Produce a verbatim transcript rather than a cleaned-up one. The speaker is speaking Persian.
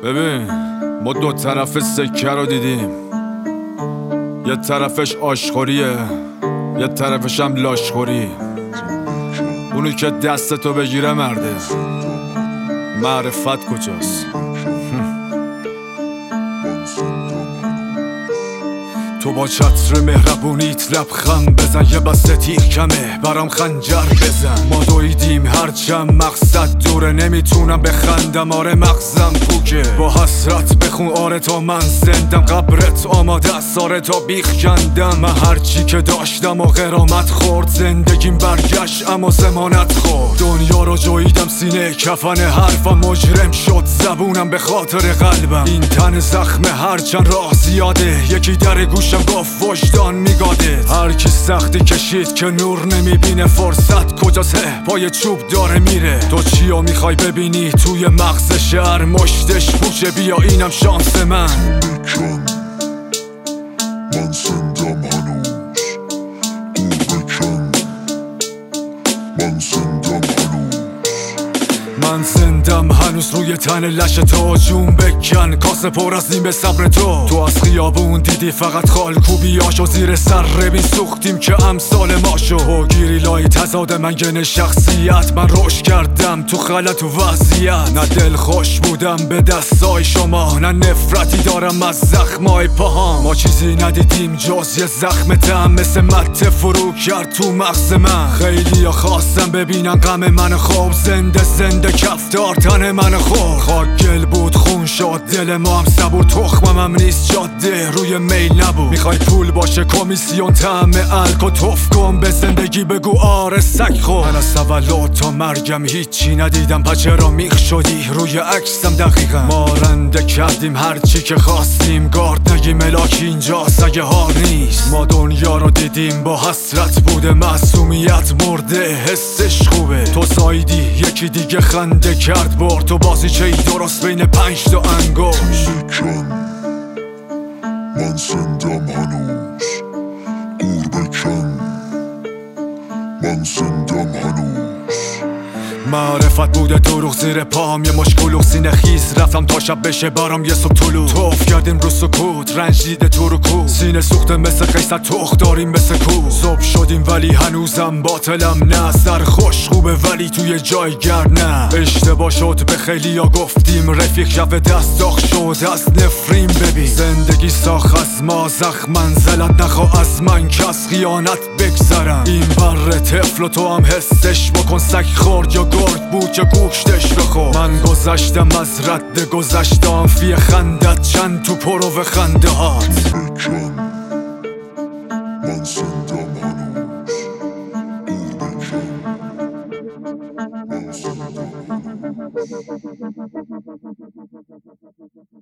ببین ما دو طرف سکه رو دیدیم، یه طرفش آشخوریه یه طرفش هم لاشخوری. اونی که دستتو بگیره مرده، معرفت کجاست؟ تو با چتر مهربونیت لبخند بزن، یه بسته تیر کمه برام خنجر بزن. ما دویدیم هرچند مقصد دوره، نمیتونم بخندم آره مغزم پوکه. با حسرت بخون آره تا من زندم، قبرت آماده است آره تا بیخ کندم. من هرچی که داشتم و غرامت خورد، زندگیم برگشت اما زمانت خورد. دنیا رو جویدم سینه کفن حرفم، مجرم شد زبونم به خاطر قلبم. این تن زخم هرچند راه زیاده، یکی در گوش گفت وجدان میگاده. هر کی سختی کشید که نور نمیبینه، فرصت کجاست پای چوب داره میره. تو چیو میخوای ببینی توی مغز شهر، مشتش پوچه بیا اینم شانس من. بکن من زندم هنوز، دور بکن من زندم هنوز. من زندم هنوز روی تن لش تو، جون بکن کاسه پر از نیم صبر تو. تو از خیابون دیدی فقط خالکوبیاشو، زیر سر بین سوختیم که امثال ما شو. و گیری لای تضاد منگن شخصیت، من رشد کردم تو غلط و وضعیت. نه دل خوش بودم به دستای شما، نه نفرتی دارم از زخمای پاهام. ما چیزی ندیدیم جز یه زخم تم، مثل مته فرو کرد تو مغز من. خیلی ها خواستم ببینن غم من خوب، زنده زنده کفتار تن من خور. خاک گل بود خون شد دل ما هم صبور، تخمم هم نیست جاده روی میل نبود. میخوای پول باشه کمیسیون طعم الکو، توف کن به زندگی بگو آره سگ خور. من از تولد تا مرگم هیچی ندیدم، پس چرا میخ شدی روی عکسم دقیقا. ما رنده کردیم هرچی که خواستیم، گارد نگی ملاک اینجاست اگه هار نیست. ما دنیا رو دیدیم با حسرت بوده، معصومیت مرده حسش خوبه. تو سایدی یکی دیگه خنده کرد برد، تو بازی چه درست بین پنج تا انگشت. بکن من زندم هنوز، دور بکن من زندم هنوز. معرفت بوده دروغ زیر پام، یه مشکلوخ سینه خیز رفتم تا شب بشه برام یه صبح طلوع. توف کردیم رو سکوت رنج دیده تو رو کو، سینه سوخته مثل قیصر تخ داریم مثل کو. صبح شدیم ولی هنوزم باطلم نه، سر خوش خوبه ولی توی جایگر نه. اشتباه شد به خیلی ها گفتیم رفیق، شب دست داغ شد از نفرین. ببین زندگی ساخ از ما زخم منزلت، نخوا از من کس خیانت بگذرم. این بر طفل و تو هم حسش بکن، سگ خورد یا گرگ بود که گوشتش بخور. من گذشتم از رد گذشتم، فی خندت چند تو پرو خنده هات. بکن من زندم هنوز، دور بکن من زندم هنوز.